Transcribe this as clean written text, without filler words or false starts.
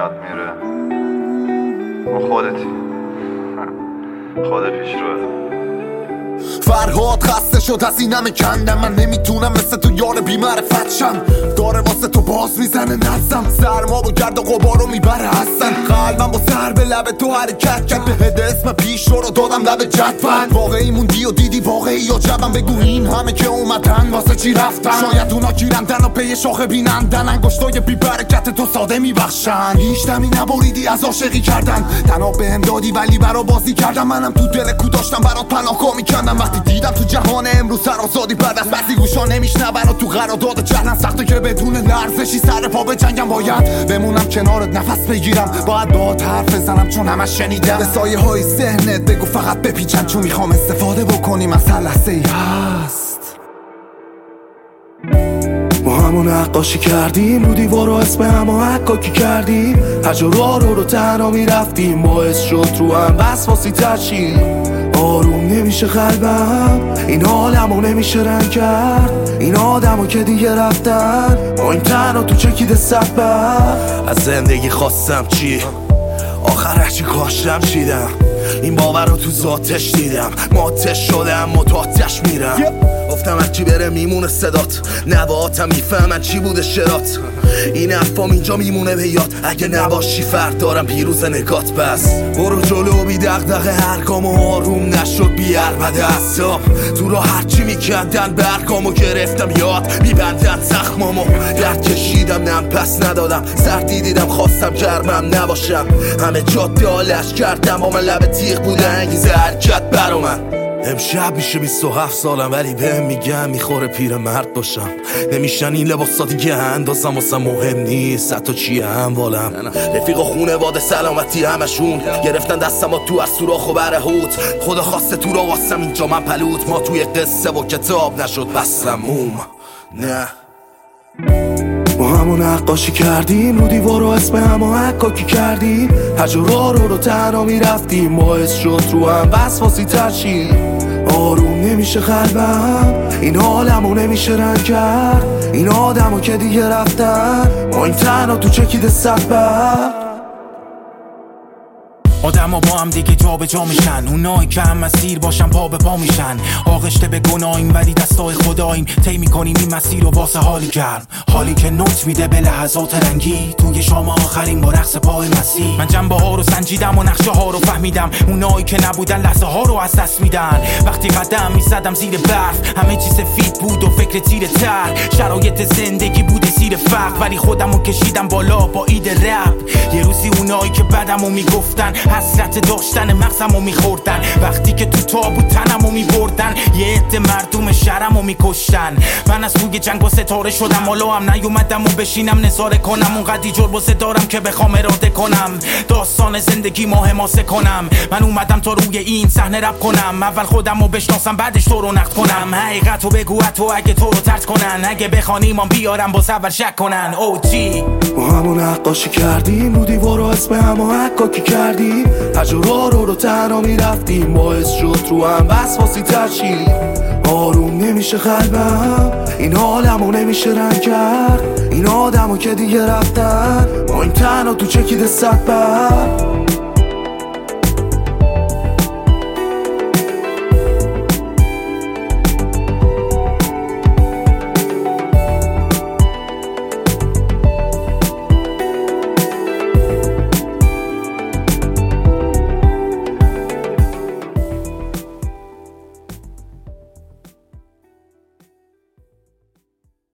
میاد میره، اون خودتی. خود پیش روه. فرهاد خسته شد از این همه کندم، من نمیتونم مثل تو یار بی‌معرفت شم. داره واسه تو باز میزنه نفسم، سرما و گرد و غبارو میبره هستن. قلبم با سر به لب تو حرکت کرد، بهت اسم پیش رو دادم لب جدول. واقعی موندی و دیدی واقعی یا جبم، بگو این همه که اومدن واسه چی رفتن. شاید اونا گیرندن و پی شاخه بینندن، انگشتای بی برکت تو ساده میبخشن. هیچ دمی نبریدی از عاشقی کردن، تنها بهم دادی ولی برا بازی کردم. منم تو دل کو داشتم برات پناهگاه میکردم. وقتی دیدم تو جهان امروز سر آزادی بعد از بسی گوشا نمیشنون و تو قرارداد جهنم سخته که بدون لرزشی سر پا بجنگم. باید بمونم کنارت نفس بگیرم، باید باهات حرف بزنم چون همش شنیدم. به سایه های ذهنت بگو فقط بپیچن، چون میخوام استفاده بکنیم از هر لحظه ای هست. ما همون نقاشی کردیم رو دیوار و اسم همو حکاکی کردیم، هجرها رو تنها میرفتیم، باعث شد رو هم بس واسی ترشیم. آروم نمیشه قلبم، این حالمو نمیشه رنگ کرد، این آدمو که دیگه رفتن، ما این تنها تو چکیده سبب. از زندگی خواستم چی؟ آخر هرچی کاشتم چیدم، این باور رو تو ذاتش دیدم، ماتش شدم متاتش میرم. گفتم هرکی بره میمونه صدات، نواتم میفهمن چی بوده شرات. این حرفام اینجا میمونه به یاد، اگه نباشی فرد دارم پیروز نگات. پس برو جلو بی دغدغه، هر گامو آروم نشد بی عربده اعصاب. تو را هرچی میکندن برگامو گرفتم یاد، میبندن زخمامو درد کشیدم، نم پس ندادم، سردی دیدم خواستم گرمم نباشم. همه جاده آلش کردم با من، لب تیغ بوده انگیزه حرکت برا من. امشب میشه 27 سالم ولی بهم میگم میخوره پیر مرد باشم. نمیشن این لباسا دیگه اندازم، واسه مهم نیست حتی چیه هموالم. رفیق و خونواده سلامتی همشون گرفتن دستم و تو از سوراخ و برهوت. خدا خواسته تو را واسم اینجا من پلوت، ما توی قصه و کتاب نشد بسم نه. ما همون نقاشی کردیم رو دیوار و اسم همو حکاکی کردیم، هجرها رو تنها میرفتیم، باعث شد رو هم بس واسی ترشیم. آروم نمیشه قلبم، این حالمو نمیشه رنگ کرد، این آدمو که دیگه رفتن، ما این تنها تو چکیده سبب. آدم ها با هم دیگه جا به جا میشن، اونایی که هم مسیر باشن پا به پا میشن. آغشته به گناهیم ولی دستای خداییم، طی میکنیم این مسیر رو واسه حالی گرم، حالی که نوت میده به لحظات رنگی. توی شام آخرین با رقص پای مسیح، من جنبه ها رو سنجیدم و نقشه ها رو فهمیدم، اونایی که نبودن لحظه ها رو از دست میدن. وقتی قدم میزدم زیر برف، همه چیز سفید بود و فکر تیر تر، شرایط زندگی بوده زیر فقر، ولی خودمو کشیدم بالا با اید رپ. یه روزی اونایی که بدمو میگفتن، حسرت داشتن مغزمو میخوردن، وقتی که تو تابوت تنمو میبردن، یه عده مردم شهرمو میکشتن. من از روی جنگ و ستاره شدم، حالا هم نیومدم و بشینم نظاره کنم، اونقدی جربوزه دارم که بخوام اراده کنم، داستان زندگی ما حماسه کنم. من اومدم تا روی این صحنه رپ کنم، اول خودمو بشناسم بعدش تو رو نقد کنم. حقیقتو بگو تو اگه تو رو طرد کنن، اگه بخوانی من بیارم باز اول شک کنن. اوجی ما همون نقاشی کردیم رو دیوار و اسم همو حکاکی کردیم، هجرها رو تنها میرفتیم، باعث شد رو هم بس واسی ترشیم. آروم نمیشه قلبم، این حالمو نمیشه رنگ کرد، این آدمو که دیگه رفتن، ما این تنها تو چکیده سبب.